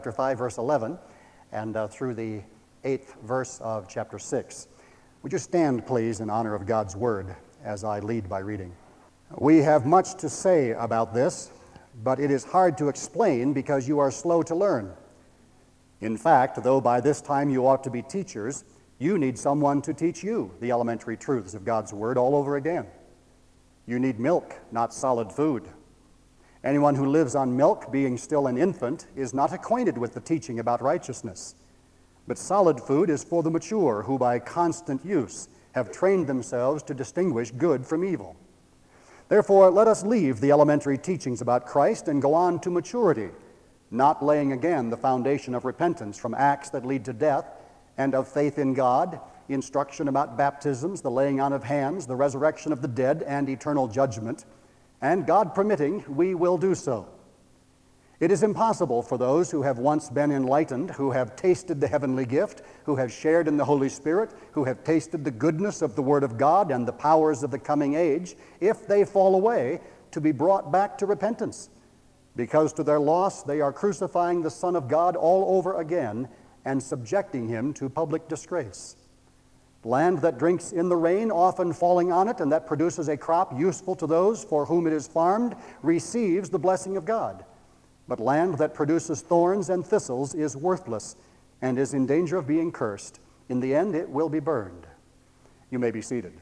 chapter 5, verse 11, and through the 8th verse of chapter 6. Would you stand, please, in honor of God's Word as I lead by reading? We have much to say about this, but it is hard to explain because you are slow to learn. In fact, though by this time you ought to be teachers, you need someone to teach you the elementary truths of God's Word all over again. You need milk, not solid food. Anyone who lives on milk, being still an infant, is not acquainted with the teaching about righteousness. But solid food is for the mature, who by constant use have trained themselves to distinguish good from evil. Therefore, let us leave the elementary teachings about Christ and go on to maturity, not laying again the foundation of repentance from acts that lead to death, and of faith in God, instruction about baptisms, the laying on of hands, the resurrection of the dead, and eternal judgment. And God permitting, we will do so. It is impossible for those who have once been enlightened, who have tasted the heavenly gift, who have shared in the Holy Spirit, who have tasted the goodness of the Word of God and the powers of the coming age, if they fall away, to be brought back to repentance. Because to their loss they are crucifying the Son of God all over again and subjecting him to public disgrace. Land that drinks in the rain, often falling on it, and that produces a crop useful to those for whom it is farmed, receives the blessing of God. But land that produces thorns and thistles is worthless and is in danger of being cursed. In the end, it will be burned. You may be seated.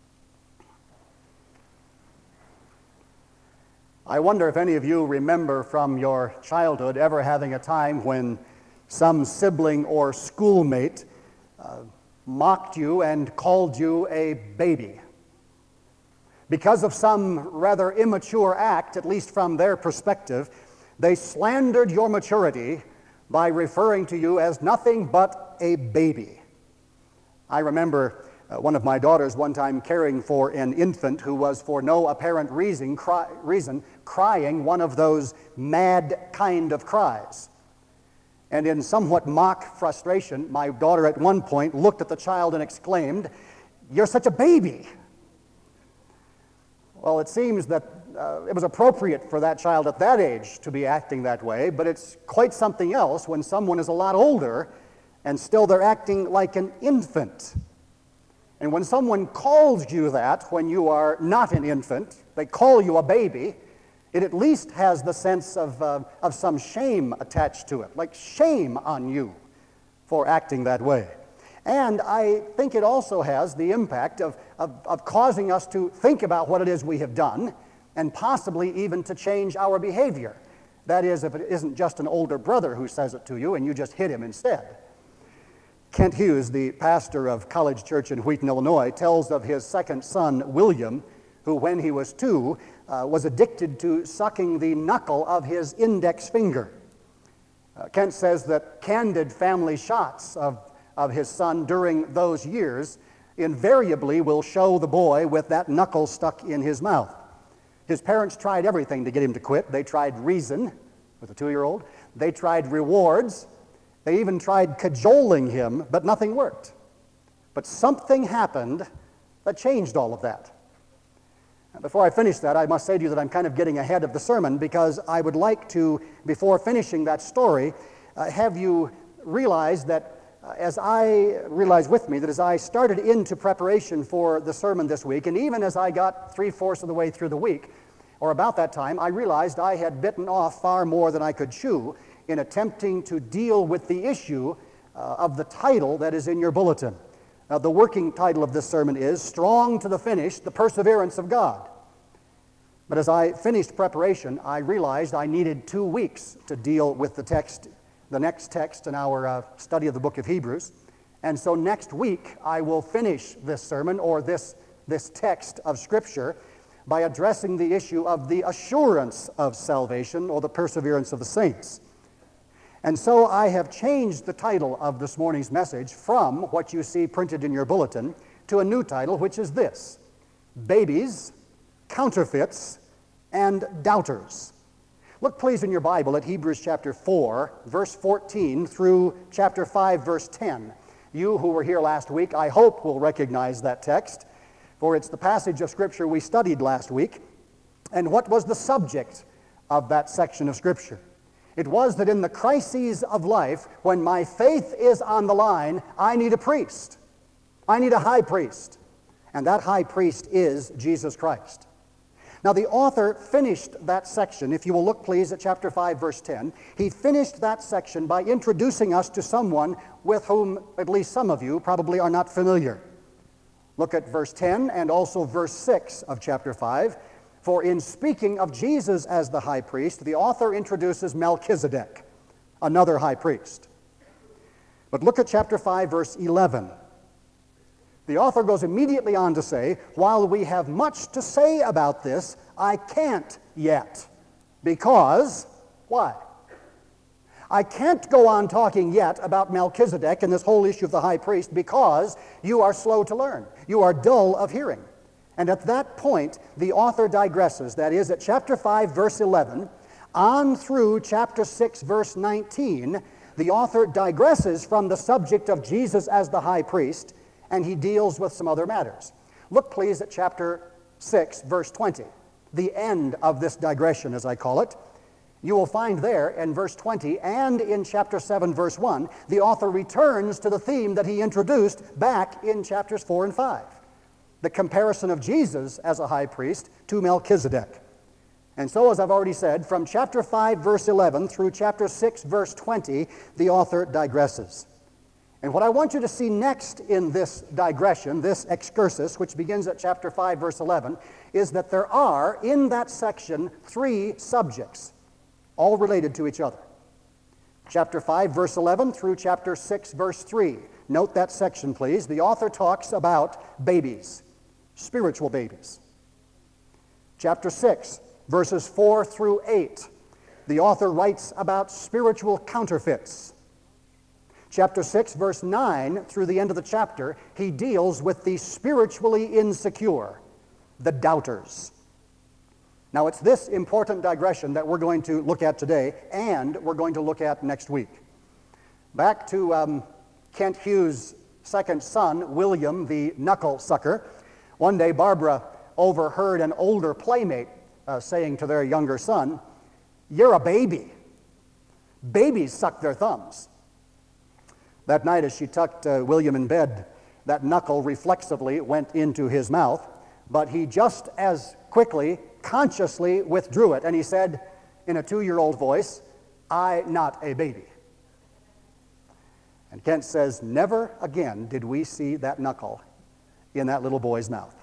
I wonder if any of you remember from your childhood ever having a time when some sibling or schoolmate mocked you and called you a baby. Because of some rather immature act, at least from their perspective, they slandered your maturity by referring to you as nothing but a baby. I remember one of my daughters one time caring for an infant who was for no apparent reason crying one of those mad kind of cries. And in somewhat mock frustration, my daughter at one point looked at the child and exclaimed, "You're such a baby." Well, it seems that it was appropriate for that child at that age to be acting that way, but it's quite something else when someone is a lot older and still they're acting like an infant. And when someone calls you that when you are not an infant, they call you a baby, it at least has the sense of some shame attached to it, like shame on you for acting that way. And I think it also has the impact of causing us to think about what it is we have done and possibly even to change our behavior. That is, if it isn't just an older brother who says it to you and you just hit him instead. Kent Hughes, the pastor of College Church in Wheaton, Illinois, tells of his second son, William, who when he was 2 was addicted to sucking the knuckle of his index finger. Kent says that candid family shots of his son during those years invariably will show the boy with that knuckle stuck in his mouth. His parents tried everything to get him to quit. They tried reason with a 2-year-old. They tried rewards. They even tried cajoling him, but nothing worked. But something happened that changed all of that. Before I finish that, I must say to you that I'm kind of getting ahead of the sermon because I would like to, before finishing that story, have you realize that as I started into preparation for the sermon this week, and even as I got 3/4 of the way through the week, or about that time, I realized I had bitten off far more than I could chew in attempting to deal with the issue of the title that is in your bulletin. Now, the working title of this sermon is Strong to the Finish, the Perseverance of God. But as I finished preparation, I realized I needed 2 weeks to deal with the next text in our study of the book of Hebrews. And so next week, I will finish this sermon, or this text of Scripture, by addressing the issue of the assurance of salvation, or the perseverance of the saints. And so I have changed the title of this morning's message from what you see printed in your bulletin to a new title, which is this: Babies, Counterfeits, and Doubters. Look please in your Bible at Hebrews chapter 4, verse 14 through chapter 5, verse 10. You who were here last week, I hope, will recognize that text, for it's the passage of Scripture we studied last week. And what was the subject of that section of Scripture? It was that in the crises of life, when my faith is on the line, I need a priest. I need a high priest. And that high priest is Jesus Christ. Now, the author finished that section. If you will look, please, at chapter 5, verse 10. He finished that section by introducing us to someone with whom at least some of you probably are not familiar. Look at verse 10 and also verse 6 of chapter 5. For in speaking of Jesus as the high priest, the author introduces Melchizedek, another high priest. But look at chapter 5, verse 11. The author goes immediately on to say, while we have much to say about this, I can't yet. Because, why? I can't go on talking yet about Melchizedek and this whole issue of the high priest because you are slow to learn. You are dull of hearing. And at that point, the author digresses. That is, at chapter 5, verse 11, on through chapter 6, verse 19, the author digresses from the subject of Jesus as the high priest, and he deals with some other matters. Look, please, at chapter 6, verse 20, the end of this digression, as I call it. You will find there in verse 20 and in chapter 7, verse 1, the author returns to the theme that he introduced back in chapters 4 and 5, the comparison of Jesus as a high priest to Melchizedek. And so, as I've already said, from chapter 5, verse 11 through chapter 6, verse 20, the author digresses. And what I want you to see next in this digression, this excursus, which begins at chapter 5, verse 11, is that there are, in that section, 3 subjects, all related to each other. Chapter 5, verse 11 through chapter 6, verse 3. Note that section, please. The author talks about babies, spiritual babies. Chapter 6, verses 4 through 8. The author writes about spiritual counterfeits. Chapter 6, verse 9, through the end of the chapter, he deals with the spiritually insecure, the doubters. Now, it's this important digression that we're going to look at today, and we're going to look at next week. Back to Kent Hughes' second son, William the knuckle sucker. One day, Barbara overheard an older playmate saying to their younger son, "You're a baby. Babies suck their thumbs." That night, as she tucked William in bed, that knuckle reflexively went into his mouth, but he just as quickly, consciously withdrew it, and he said in a 2-year-old voice, "I not a baby." And Kent says, never again did we see that knuckle in that little boy's mouth.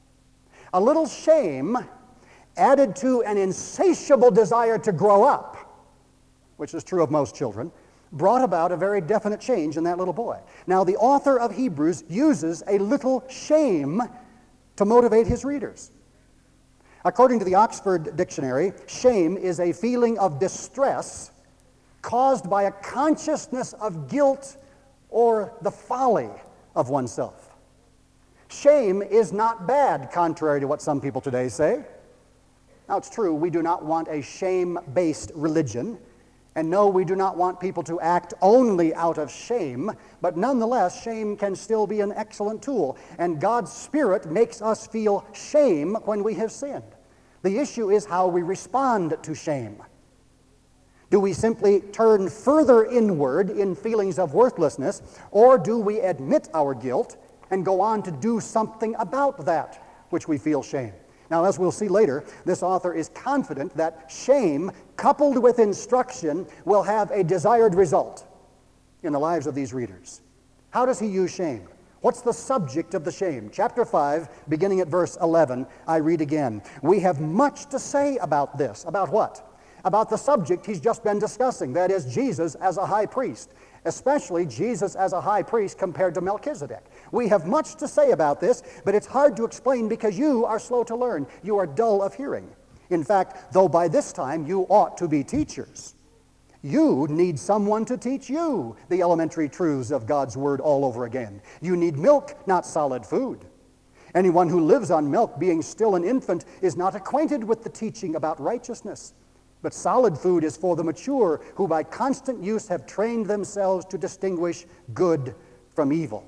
A little shame added to an insatiable desire to grow up, which is true of most children, brought about a very definite change in that little boy. Now, the author of Hebrews uses a little shame to motivate his readers. According to the Oxford Dictionary, shame is a feeling of distress caused by a consciousness of guilt or the folly of oneself. Shame is not bad, contrary to what some people today say. Now, it's true, we do not want a shame-based religion. And no, we do not want people to act only out of shame, but nonetheless, shame can still be an excellent tool. And God's Spirit makes us feel shame when we have sinned. The issue is how we respond to shame. Do we simply turn further inward in feelings of worthlessness, or do we admit our guilt and go on to do something about that which we feel shame? Now, as we'll see later, this author is confident that shame, coupled with instruction, will have a desired result in the lives of these readers. How does he use shame? What's the subject of the shame? Chapter 5, beginning at verse 11, I read again. We have much to say about this. About what? About the subject he's just been discussing, that is, Jesus as a high priest, especially Jesus as a high priest compared to Melchizedek. We have much to say about this, but it's hard to explain because you are slow to learn. You are dull of hearing. In fact, though by this time you ought to be teachers, you need someone to teach you the elementary truths of God's Word all over again. You need milk, not solid food. Anyone who lives on milk, being still an infant, is not acquainted with the teaching about righteousness. But solid food is for the mature, who by constant use have trained themselves to distinguish good from evil.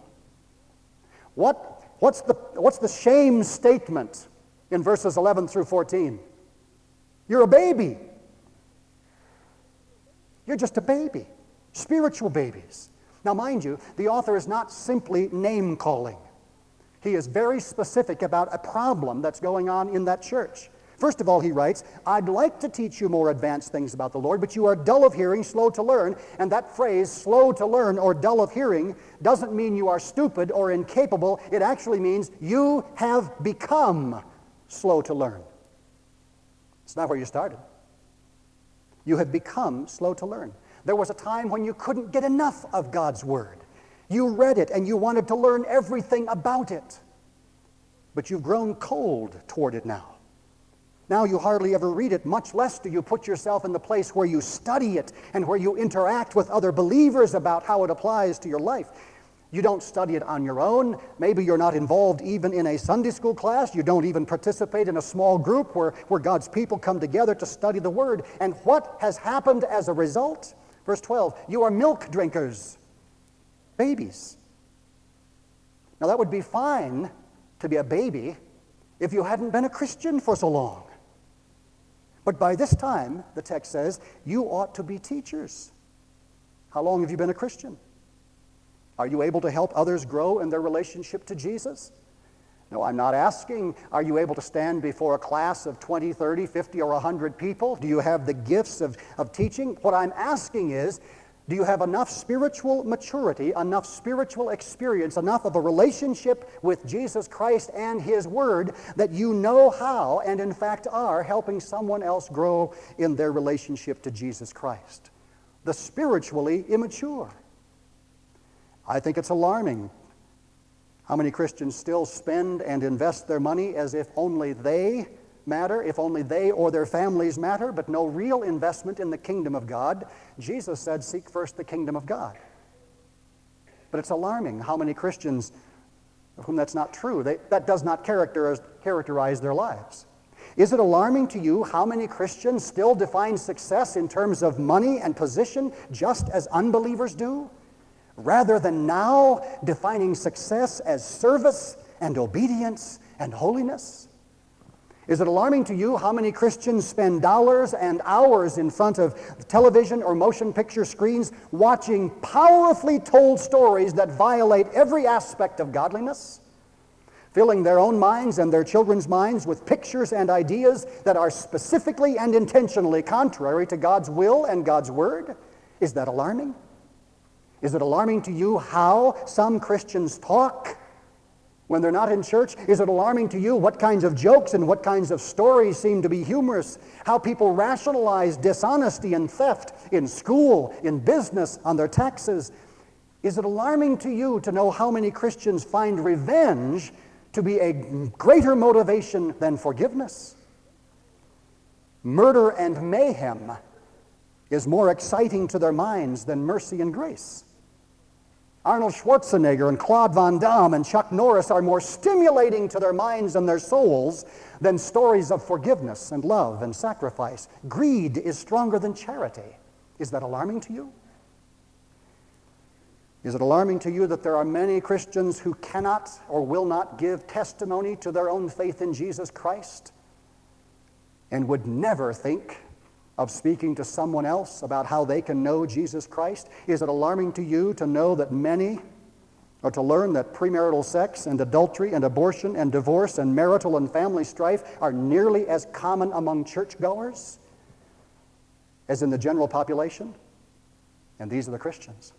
What's the shame statement in verses 11 through 14? You're a baby. You're just a baby, spiritual babies. Now, mind you, the author is not simply name-calling. He is very specific about a problem that's going on in that church. First of all, he writes, I'd like to teach you more advanced things about the Lord, but you are dull of hearing, slow to learn. And that phrase, slow to learn or dull of hearing, doesn't mean you are stupid or incapable. It actually means you have become slow to learn. It's not where you started. You have become slow to learn. There was a time when you couldn't get enough of God's Word. You read it and you wanted to learn everything about it. But you've grown cold toward it now. Now you hardly ever read it, much less do you put yourself in the place where you study it and where you interact with other believers about how it applies to your life. You don't study it on your own. Maybe you're not involved even in a Sunday school class. You don't even participate in a small group where God's people come together to study the Word. And what has happened as a result? Verse 12, you are milk drinkers, babies. Now that would be fine to be a baby if you hadn't been a Christian for so long. But by this time, the text says, you ought to be teachers. How long have you been a Christian? Are you able to help others grow in their relationship to Jesus? No, I'm not asking, are you able to stand before a class of 20, 30, 50, or 100 people? Do you have the gifts of teaching? What I'm asking is, do you have enough spiritual maturity, enough spiritual experience, enough of a relationship with Jesus Christ and His Word that you know how and in fact are helping someone else grow in their relationship to Jesus Christ? The spiritually immature. I think it's alarming how many Christians still spend and invest their money as if only they matter, if only they or their families matter, but no real investment in the kingdom of God. Jesus said, seek first the kingdom of God. But it's alarming how many Christians of whom that's not true. That does not characterize their lives. Is it alarming to you how many Christians still define success in terms of money and position just as unbelievers do, rather than now defining success as service and obedience and holiness? Is it alarming to you how many Christians spend dollars and hours in front of television or motion picture screens watching powerfully told stories that violate every aspect of godliness, filling their own minds and their children's minds with pictures and ideas that are specifically and intentionally contrary to God's will and God's Word? Is that alarming? Is it alarming to you how some Christians talk when they're not in church? Is it alarming to you what kinds of jokes and what kinds of stories seem to be humorous? How people rationalize dishonesty and theft in school, in business, on their taxes? Is it alarming to you to know how many Christians find revenge to be a greater motivation than forgiveness? Murder and mayhem is more exciting to their minds than mercy and grace. Arnold Schwarzenegger and Claude Van Damme and Chuck Norris are more stimulating to their minds and their souls than stories of forgiveness and love and sacrifice. Greed is stronger than charity. Is that alarming to you? Is it alarming to you that there are many Christians who cannot or will not give testimony to their own faith in Jesus Christ and would never think of speaking to someone else about how they can know Jesus Christ? Is it alarming to you to know that many, or to learn that premarital sex and adultery and abortion and divorce and marital and family strife are nearly as common among churchgoers as in the general population? And these are the Christians.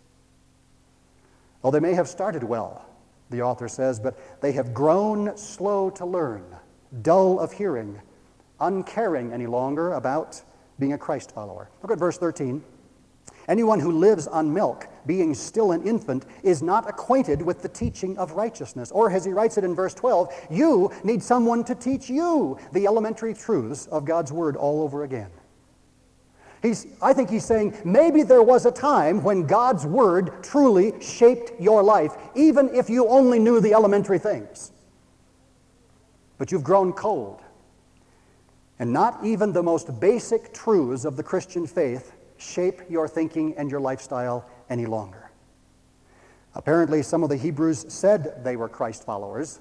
Well, they may have started well, the author says, but they have grown slow to learn, dull of hearing, uncaring any longer about being a Christ follower. Look at verse 13. Anyone who lives on milk, being still an infant, is not acquainted with the teaching of righteousness. Or as he writes it in verse 12, you need someone to teach you the elementary truths of God's Word all over again. I think he's saying maybe there was a time when God's Word truly shaped your life, even if you only knew the elementary things. But you've grown cold. And not even the most basic truths of the Christian faith shape your thinking and your lifestyle any longer. Apparently, some of the Hebrews said they were Christ followers,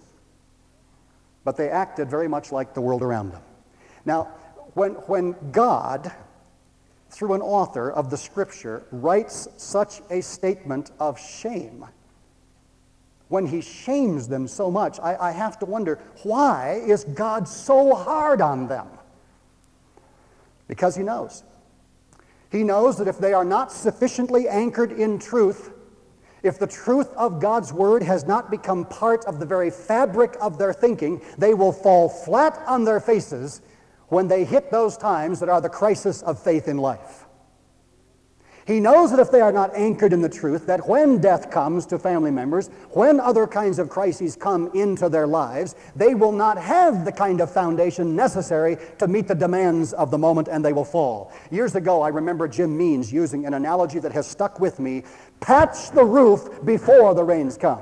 but they acted very much like the world around them. Now, when God through an author of the Scripture, writes such a statement of shame? When he shames them so much, I have to wonder, why is God so hard on them? Because he knows. He knows that if they are not sufficiently anchored in truth, if the truth of God's Word has not become part of the very fabric of their thinking, they will fall flat on their faces when they hit those times that are the crisis of faith in life. He knows that if they are not anchored in the truth, that when death comes to family members, when other kinds of crises come into their lives, they will not have the kind of foundation necessary to meet the demands of the moment, and they will fall. Years ago, I remember Jim Means using an analogy that has stuck with me: patch the roof before the rains come.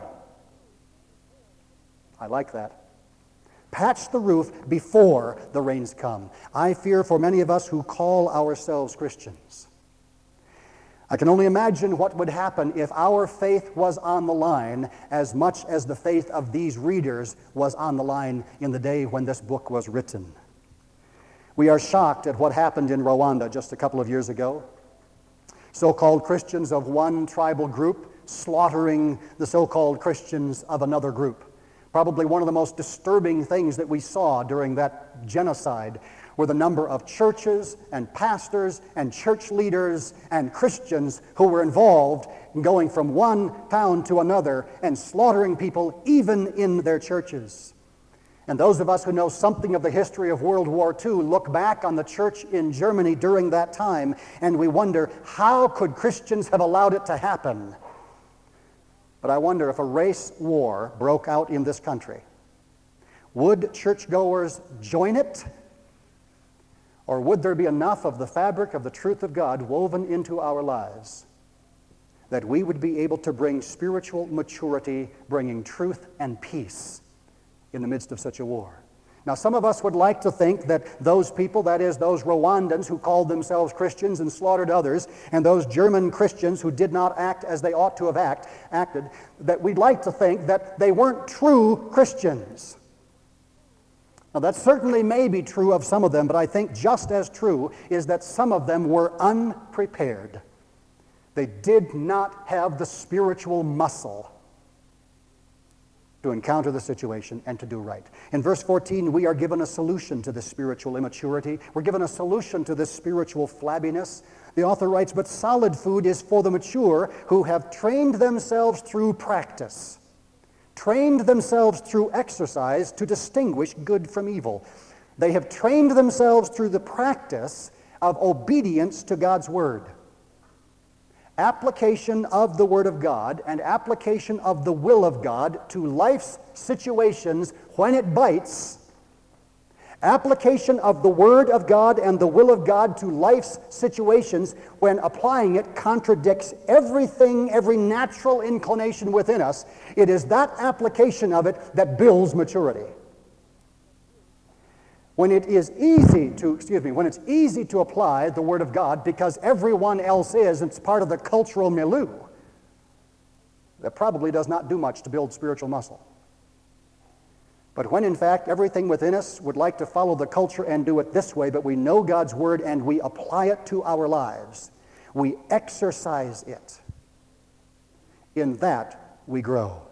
I like that. Patch the roof before the rains come. I fear for many of us who call ourselves Christians, I can only imagine what would happen if our faith was on the line as much as the faith of these readers was on the line in the day when this book was written. We are shocked at what happened in Rwanda just a couple of years ago. So-called Christians of one tribal group slaughtering the so-called Christians of another group. Probably one of the most disturbing things that we saw during that genocide were the number of churches and pastors and church leaders and Christians who were involved in going from one town to another and slaughtering people even in their churches. And those of us who know something of the history of World War II look back on the church in Germany during that time and we wonder, how could Christians have allowed it to happen? But I wonder, if a race war broke out in this country, would churchgoers join it? Or would there be enough of the fabric of the truth of God woven into our lives that we would be able to bring spiritual maturity, bringing truth and peace in the midst of such a war? Now, some of us would like to think that those people, that is, those Rwandans who called themselves Christians and slaughtered others, and those German Christians who did not act as they ought to have acted, that we'd like to think that they weren't true Christians. Now, that certainly may be true of some of them, but I think just as true is that some of them were unprepared. They did not have the spiritual muscle to encounter the situation and to do right. In verse 14, we are given a solution to this spiritual immaturity. We're given a solution to this spiritual flabbiness. The author writes, "But solid food is for the mature who have trained themselves through practice." Trained themselves through exercise to distinguish good from evil. They have trained themselves through the practice of obedience to God's Word. Application of the Word of God and application of the will of God to life's situations when it bites. Application of the Word of God and the will of God to life's situations when applying it contradicts everything, every natural inclination within us. It is that application of it that builds maturity. When it's easy to apply the Word of God because everyone else is, it's part of the cultural milieu, that probably does not do much to build spiritual muscle. But when, in fact, everything within us would like to follow the culture and do it this way, but we know God's Word and we apply it to our lives, we exercise it. In that, we grow.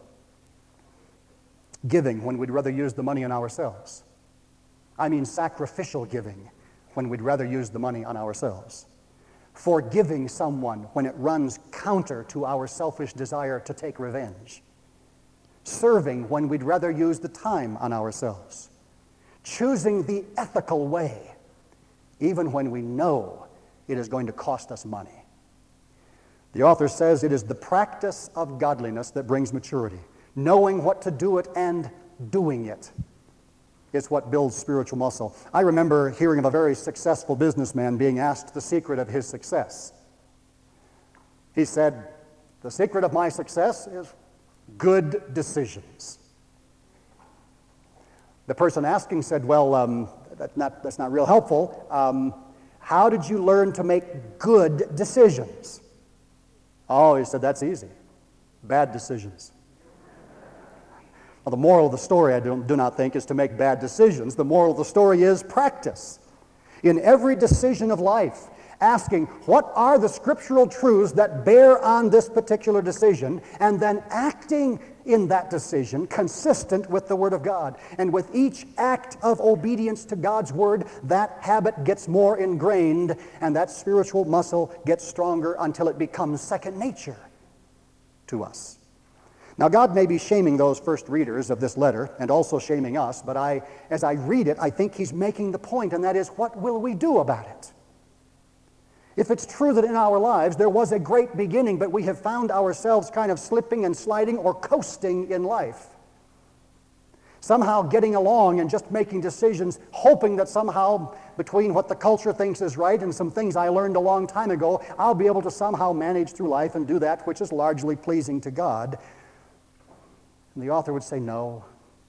Giving when we'd rather use the money on ourselves. I mean sacrificial giving when we'd rather use the money on ourselves. Forgiving someone when it runs counter to our selfish desire to take revenge. Serving when we'd rather use the time on ourselves. Choosing the ethical way, even when we know it is going to cost us money. The author says it is the practice of godliness that brings maturity. Knowing what to do it and doing it is what builds spiritual muscle. I remember hearing of a very successful businessman being asked the secret of his success. He said, "The secret of my success is good decisions." The person asking said, "Well, that's not real helpful. How did you learn to make good decisions?" "Oh," he said, "that's easy. Bad decisions." Well, the moral of the story, I do not think, is to make bad decisions. The moral of the story is practice. In every decision of life, asking what are the scriptural truths that bear on this particular decision, and then acting in that decision consistent with the Word of God. And with each act of obedience to God's Word, that habit gets more ingrained, and that spiritual muscle gets stronger until it becomes second nature to us. Now, God may be shaming those first readers of this letter and also shaming us, but as I read it, I think He's making the point, and that is, what will we do about it? If it's true that in our lives there was a great beginning, but we have found ourselves kind of slipping and sliding or coasting in life, somehow getting along and just making decisions, hoping that somehow between what the culture thinks is right and some things I learned a long time ago, I'll be able to somehow manage through life and do that which is largely pleasing to God. And the author would say, no.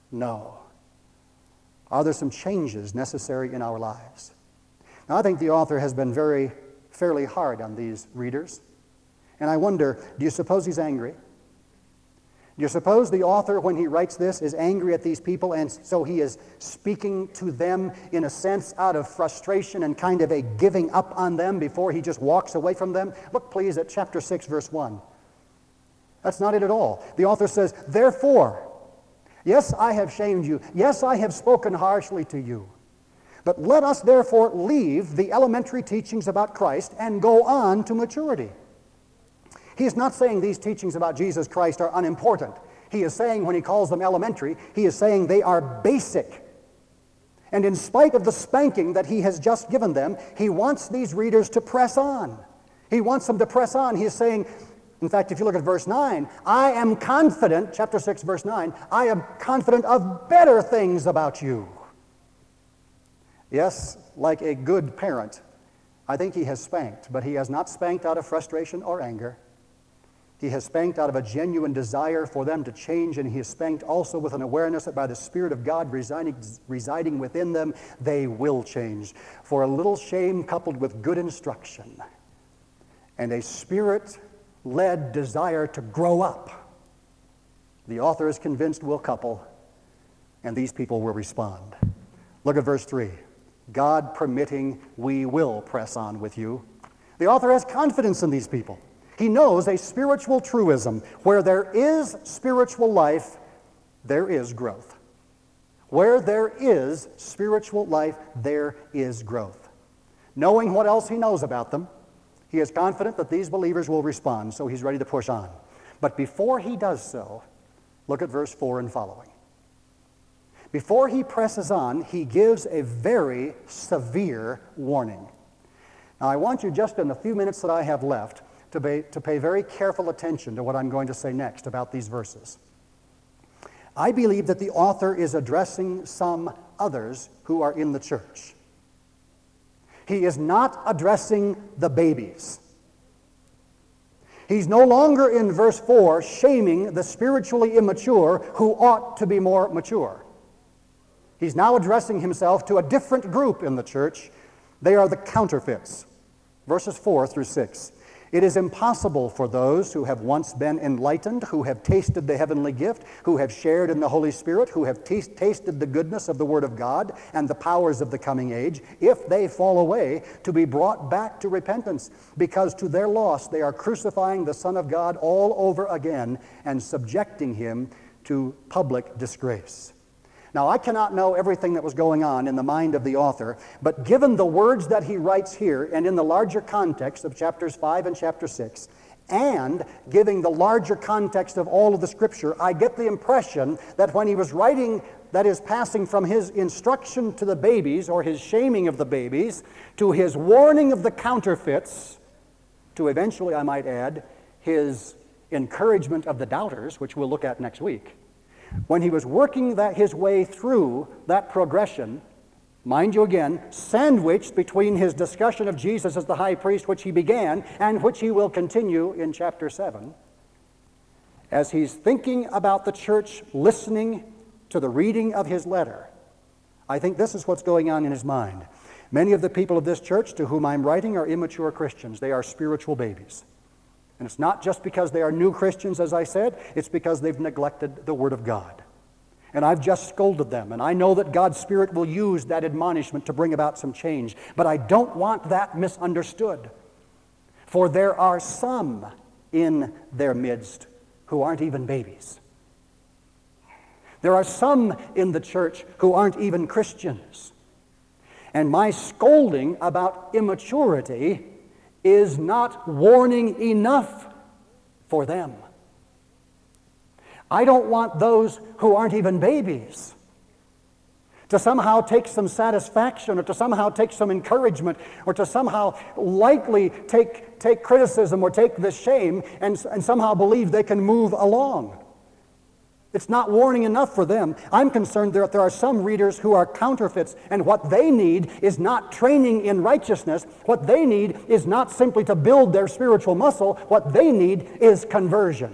Are there some changes necessary in our lives? Now, I think the author has been fairly hard on these readers. And I wonder, do you suppose he's angry? Do you suppose the author, when he writes this, is angry at these people, and so he is speaking to them in a sense out of frustration and kind of a giving up on them before he just walks away from them? Look, please, at chapter 6, verse 1. That's not it at all. The author says, therefore, yes, I have shamed you. Yes, I have spoken harshly to you. But let us therefore leave the elementary teachings about Christ and go on to maturity. He is not saying these teachings about Jesus Christ are unimportant. He is saying, when he calls them elementary, he is saying they are basic. And in spite of the spanking that he has just given them, he wants these readers to press on. He wants them to press on. He is saying, in fact, if you look at verse 9, I am confident, chapter 6, verse 9, I am confident of better things about you. Yes, like a good parent, I think he has spanked, but he has not spanked out of frustration or anger. He has spanked out of a genuine desire for them to change, and he has spanked also with an awareness that by the Spirit of God residing within them, they will change. For a little shame coupled with good instruction and a Spirit-led desire to grow up, the author is convinced will couple, and these people will respond. Look at verse 3. God permitting, we will press on with you. The author has confidence in these people. He knows a spiritual truism. Where there is spiritual life, there is growth. Where there is spiritual life, there is growth. Knowing what else he knows about them, he is confident that these believers will respond, so he's ready to push on. But before he does so, look at verse 4 and following. Before he presses on, he gives a very severe warning. Now, I want you, just in the few minutes that I have left, to pay very careful attention to what I'm going to say next about these verses. I believe that the author is addressing some others who are in the church. He is not addressing the babies. He's no longer in verse 4 shaming the spiritually immature who ought to be more mature. He's now addressing himself to a different group in the church. They are the counterfeits. Verses 4 through 6. It is impossible for those who have once been enlightened, who have tasted the heavenly gift, who have shared in the Holy Spirit, who have tasted the goodness of the Word of God and the powers of the coming age, if they fall away, to be brought back to repentance, because to their loss they are crucifying the Son of God all over again and subjecting him to public disgrace. Now, I cannot know everything that was going on in the mind of the author, but given the words that he writes here and in the larger context of chapters 5 and chapter 6, and giving the larger context of all of the Scripture, I get the impression that when he was writing, that is, passing from his instruction to the babies, or his shaming of the babies, to his warning of the counterfeits, to eventually, I might add, his encouragement of the doubters, which we'll look at next week. When he was working his way through that progression, mind you again, sandwiched between his discussion of Jesus as the high priest, which he began, and which he will continue in chapter 7, as he's thinking about the church listening to the reading of his letter, I think this is what's going on in his mind. Many of the people of this church to whom I'm writing are immature Christians. They are spiritual babies. And it's not just because they are new Christians, as I said, it's because they've neglected the Word of God. And I've just scolded them, and I know that God's Spirit will use that admonishment to bring about some change. But I don't want that misunderstood. For there are some in their midst who aren't even babies. There are some in the church who aren't even Christians. And my scolding about immaturity is not warning enough for them. I don't want those who aren't even babies to somehow take some satisfaction, or to somehow take some encouragement, or to somehow lightly take criticism or take the shame and somehow believe they can move along. It's not warning enough for them. I'm concerned that there are some readers who are counterfeits, and what they need is not training in righteousness. What they need is not simply to build their spiritual muscle. What they need is conversion.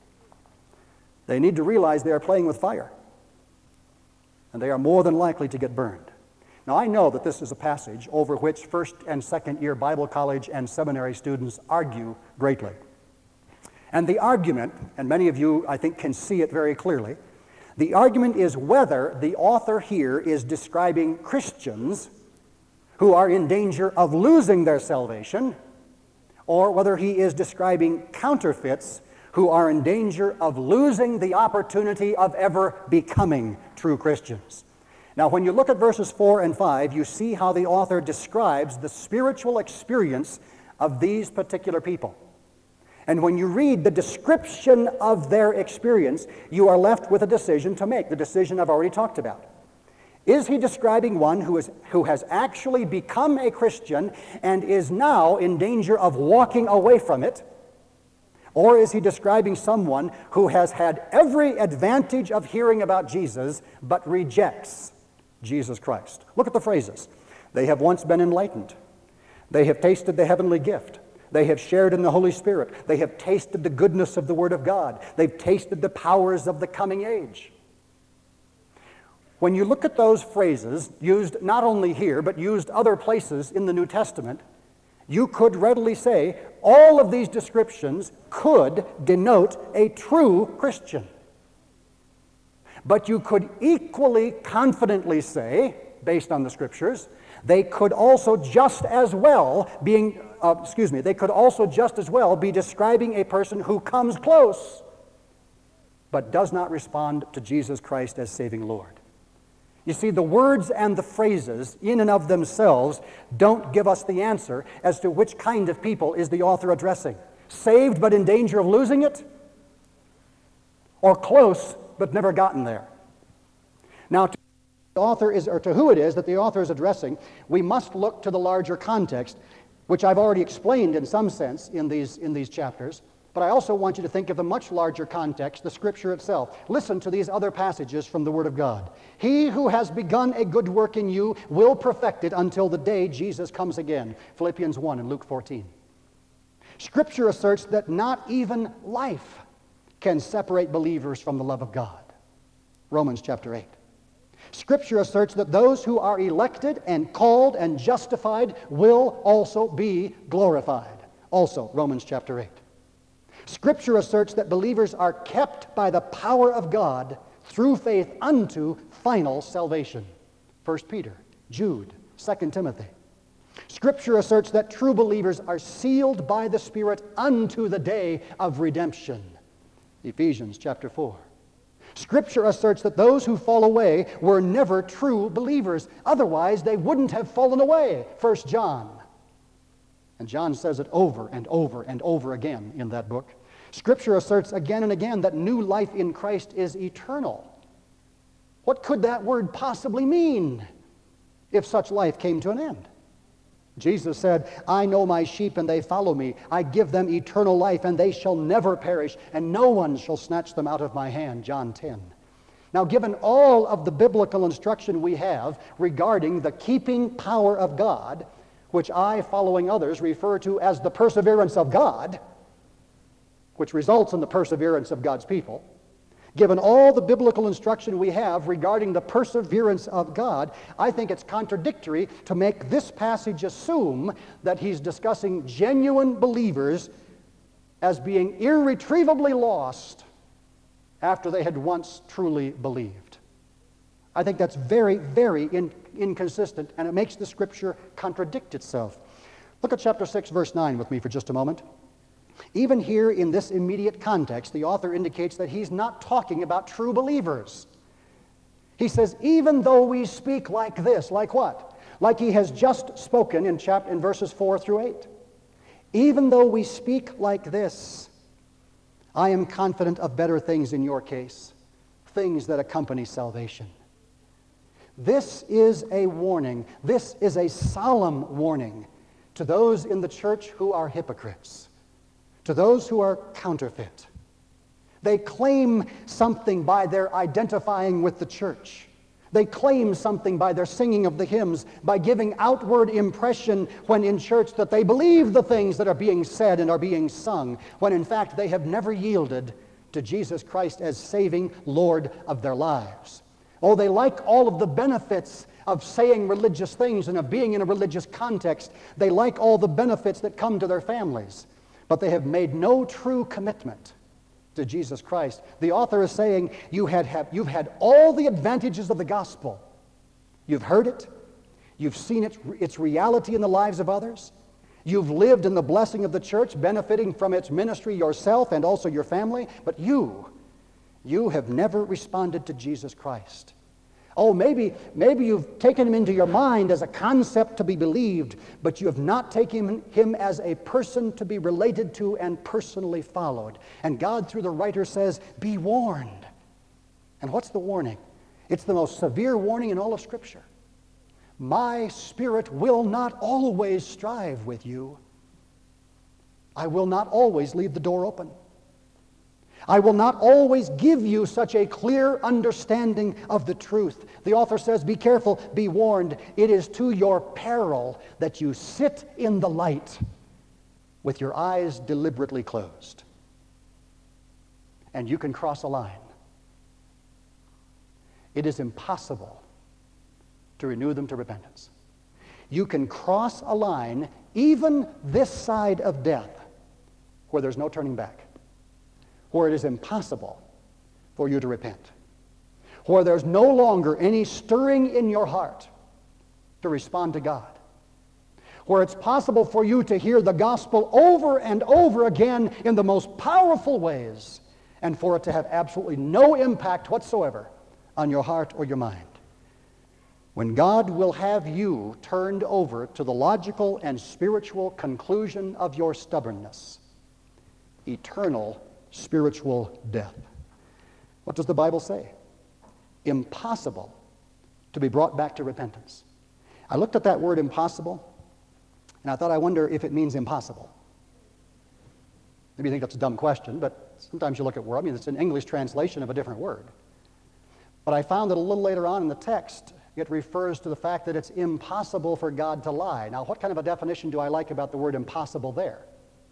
They need to realize they are playing with fire, and they are more than likely to get burned. Now, I know that this is a passage over which first and second year Bible college and seminary students argue greatly. And the argument, and many of you, I think, can see it very clearly, the argument is whether the author here is describing Christians who are in danger of losing their salvation, or whether he is describing counterfeits who are in danger of losing the opportunity of ever becoming true Christians. Now, when you look at verses 4 and 5, you see how the author describes the spiritual experience of these particular people. And when you read the description of their experience, you are left with a decision to make, the decision I've already talked about. Is he describing one who has actually become a Christian and is now in danger of walking away from it? Or is he describing someone who has had every advantage of hearing about Jesus but rejects Jesus Christ? Look at the phrases. They have once been enlightened. They have tasted the heavenly gift. They have shared in the Holy Spirit. They have tasted the goodness of the Word of God. They've tasted the powers of the coming age. When you look at those phrases, used not only here, but used other places in the New Testament, you could readily say all of these descriptions could denote a true Christian. But you could equally confidently say, based on the Scriptures, they could also just as well be describing a person who comes close but does not respond to Jesus Christ as saving Lord. You see, the words and the phrases in and of themselves don't give us the answer as to which kind of people is the author addressing. Saved but in danger of losing it? Or close but never gotten there? Now, to who it is that the author is addressing, we must look to the larger context, which I've already explained in some sense in these chapters. But I also want you to think of the much larger context, the Scripture itself. Listen to these other passages from the Word of God. He who has begun a good work in you will perfect it until the day Jesus comes again. Philippians 1 and Luke 14. Scripture asserts that not even life can separate believers from the love of God. Romans chapter 8. Scripture asserts that those who are elected and called and justified will also be glorified. Also, Romans chapter 8. Scripture asserts that believers are kept by the power of God through faith unto final salvation. 1 Peter, Jude, 2 Timothy. Scripture asserts that true believers are sealed by the Spirit unto the day of redemption. Ephesians chapter 4. Scripture asserts that those who fall away were never true believers. Otherwise, they wouldn't have fallen away. 1 John. And John says it over and over and over again in that book. Scripture asserts again and again that new life in Christ is eternal. What could that word possibly mean if such life came to an end? Jesus said, I know my sheep and they follow me. I give them eternal life and they shall never perish, and no one shall snatch them out of my hand. John 10. Now, given all of the biblical instruction we have regarding the keeping power of God, which I, following others, refer to as the perseverance of God, which results in the perseverance of God's people, given all the biblical instruction we have regarding the perseverance of God, I think it's contradictory to make this passage assume that he's discussing genuine believers as being irretrievably lost after they had once truly believed. I think that's very, very inconsistent, and it makes the Scripture contradict itself. Look at chapter 6, verse 9 with me for just a moment. Even here in this immediate context, the author indicates that he's not talking about true believers. He says, even though we speak like this, like what? Like he has just spoken in verses 4 through 8. Even though we speak like this, I am confident of better things in your case, things that accompany salvation. This is a warning. This is a solemn warning to those in the church who are hypocrites, to those who are counterfeit. They claim something by their identifying with the church. They claim something by their singing of the hymns, by giving outward impression when in church that they believe the things that are being said and are being sung, when in fact they have never yielded to Jesus Christ as saving Lord of their lives. Oh, they like all of the benefits of saying religious things and of being in a religious context. They like all the benefits that come to their families, but they have made no true commitment to Jesus Christ. The author is saying you've had all the advantages of the gospel. You've heard it. You've seen its reality in the lives of others. You've lived in the blessing of the church, benefiting from its ministry yourself and also your family, but you have never responded to Jesus Christ. Oh, maybe you've taken him into your mind as a concept to be believed, but you have not taken him as a person to be related to and personally followed. And God, through the writer, says, be warned. And what's the warning? It's the most severe warning in all of Scripture. My spirit will not always strive with you. I will not always leave the door open. I will not always give you such a clear understanding of the truth. The author says, be careful, be warned. It is to your peril that you sit in the light with your eyes deliberately closed. And you can cross a line. It is impossible to renew them to repentance. You can cross a line even this side of death where there's no turning back, where it is impossible for you to repent, where there's no longer any stirring in your heart to respond to God, where it's possible for you to hear the gospel over and over again in the most powerful ways, and for it to have absolutely no impact whatsoever on your heart or your mind. When God will have you turned over to the logical and spiritual conclusion of your stubbornness, eternal spiritual death. What does the Bible say? Impossible to be brought back to repentance. I looked at that word impossible, and I thought, I wonder if it means impossible. Maybe you think that's a dumb question, but sometimes you look at word. I mean, it's an English translation of a different word. But I found that a little later on in the text, it refers to the fact that it's impossible for God to lie. Now, what kind of a definition do I like about the word impossible there?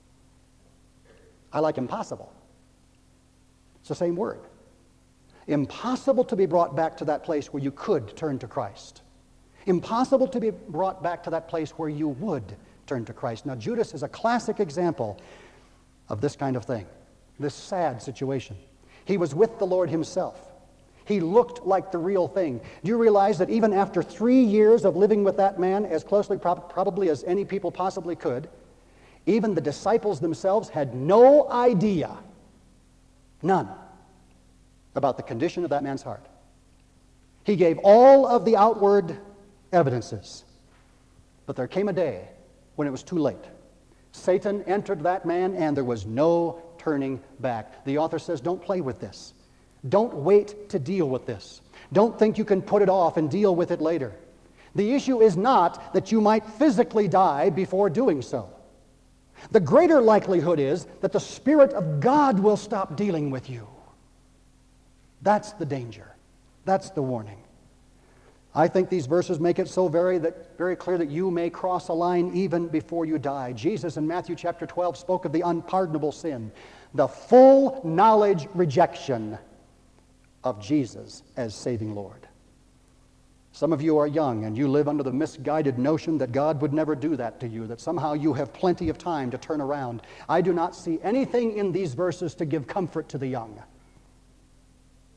I like impossible. It's the same word. Impossible to be brought back to that place where you could turn to Christ. Impossible to be brought back to that place where you would turn to Christ. Now, Judas is a classic example of this kind of thing, this sad situation. He was with the Lord himself. He looked like the real thing. Do you realize that even after 3 years of living with that man as closely probably as any people possibly could, even the disciples themselves had no idea, none, about the condition of that man's heart. He gave all of the outward evidences, but there came a day when it was too late. Satan entered that man and there was no turning back. The author says, don't play with this. Don't wait to deal with this. Don't think you can put it off and deal with it later. The issue is not that you might physically die before doing so. The greater likelihood is that the Spirit of God will stop dealing with you. That's the danger. That's the warning. I think these verses make it so very clear that you may cross a line even before you die. Jesus in Matthew chapter 12 spoke of the unpardonable sin, the full knowledge rejection of Jesus as saving Lord. Some of you are young and you live under the misguided notion that God would never do that to you, that somehow you have plenty of time to turn around. I do not see anything in these verses to give comfort to the young.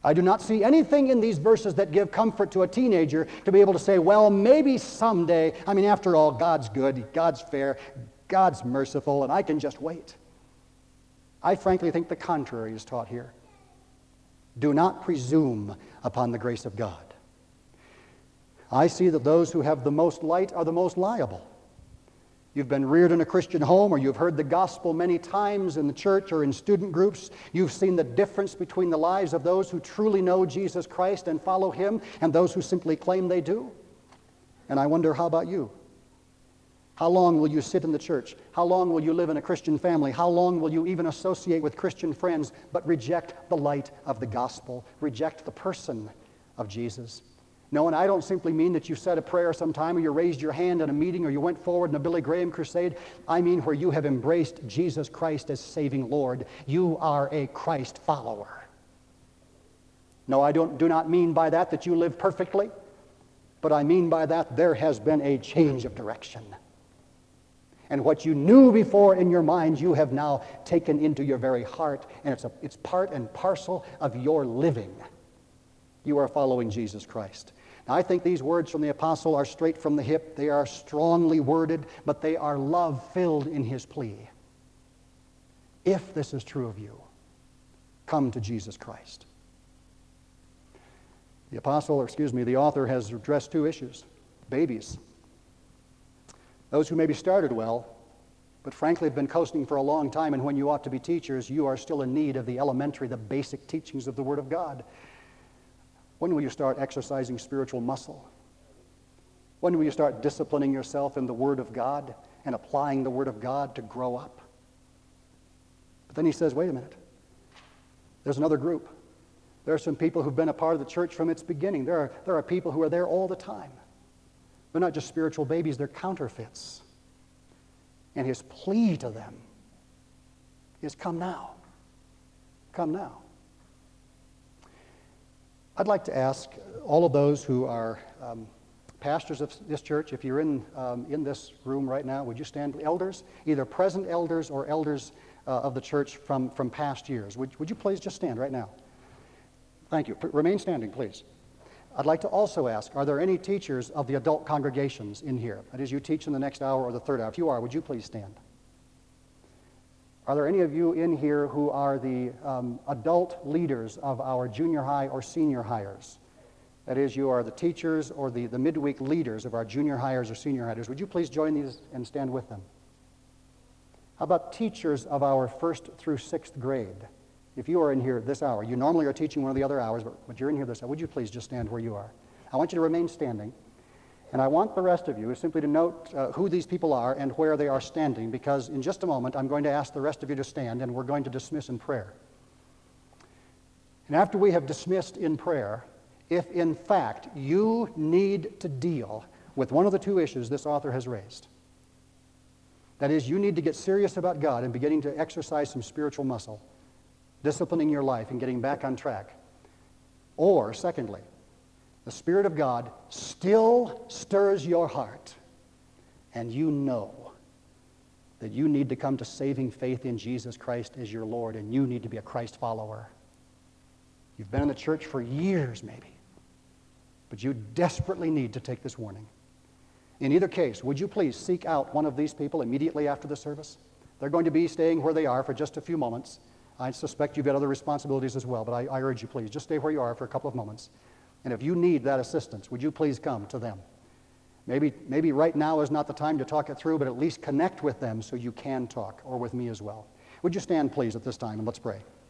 I do not see anything in these verses that give comfort to a teenager to be able to say, well, maybe someday, I mean, after all, God's good, God's fair, God's merciful, and I can just wait. I frankly think the contrary is taught here. Do not presume upon the grace of God. I see that those who have the most light are the most liable. You've been reared in a Christian home, or you've heard the gospel many times in the church or in student groups. You've seen the difference between the lives of those who truly know Jesus Christ and follow Him and those who simply claim they do. And I wonder, how about you? How long will you sit in the church? How long will you live in a Christian family? How long will you even associate with Christian friends but reject the light of the gospel, reject the person of Jesus? No, and I don't simply mean that you said a prayer sometime, or you raised your hand in a meeting, or you went forward in a Billy Graham crusade. I mean where you have embraced Jesus Christ as saving Lord. You are a Christ follower. No, I do not mean by that you live perfectly, but I mean by that there has been a change of direction. And what you knew before in your mind, you have now taken into your very heart, and it's part and parcel of your living. You are following Jesus Christ. Now, I think these words from the apostle are straight from the hip. They are strongly worded, but they are love-filled in his plea. If this is true of you, come to Jesus Christ. The author has addressed two issues. Babies. Those who maybe started well, but frankly have been coasting for a long time, and when you ought to be teachers, you are still in need of the elementary, the basic teachings of the Word of God. When will you start exercising spiritual muscle? When will you start disciplining yourself in the Word of God and applying the Word of God to grow up? But then he says, wait a minute. There's another group. There are some people who've been a part of the church from its beginning. There are people who are there all the time. They're not just spiritual babies, they're counterfeits. And his plea to them is, come now. Come now. I'd like to ask all of those who are pastors of this church, if you're in this room right now, would you stand? Elders, either present elders or elders of the church from past years. Would you please just stand right now? Thank you. Remain standing, please. I'd like to also ask, are there any teachers of the adult congregations in here? That is, you teach in the next hour or the third hour. If you are, would you please stand? Are there any of you in here who are the adult leaders of our junior high or senior hires? That is, you are the teachers or the midweek leaders of our junior hires or senior hires. Would you please join these and stand with them? How about teachers of our 1st through 6th grade? If you are in here this hour, you normally are teaching one of the other hours, but you're in here this hour, would you please just stand where you are? I want you to remain standing. And I want the rest of you simply to note who these people are and where they are standing, because in just a moment I'm going to ask the rest of you to stand and we're going to dismiss in prayer. And after we have dismissed in prayer, if in fact you need to deal with one of the two issues this author has raised, that is, you need to get serious about God and beginning to exercise some spiritual muscle, disciplining your life and getting back on track. Or, secondly, the Spirit of God still stirs your heart, and you know that you need to come to saving faith in Jesus Christ as your Lord, and you need to be a Christ follower. You've been in the church for years, maybe, but you desperately need to take this warning. In either case, would you please seek out one of these people immediately after the service? They're going to be staying where they are for just a few moments. I suspect you've got other responsibilities as well, but I urge you, please, just stay where you are for a couple of moments. And if you need that assistance, would you please come to them? Maybe right now is not the time to talk it through, but at least connect with them so you can talk, or with me as well. Would you stand, please, at this time, and let's pray.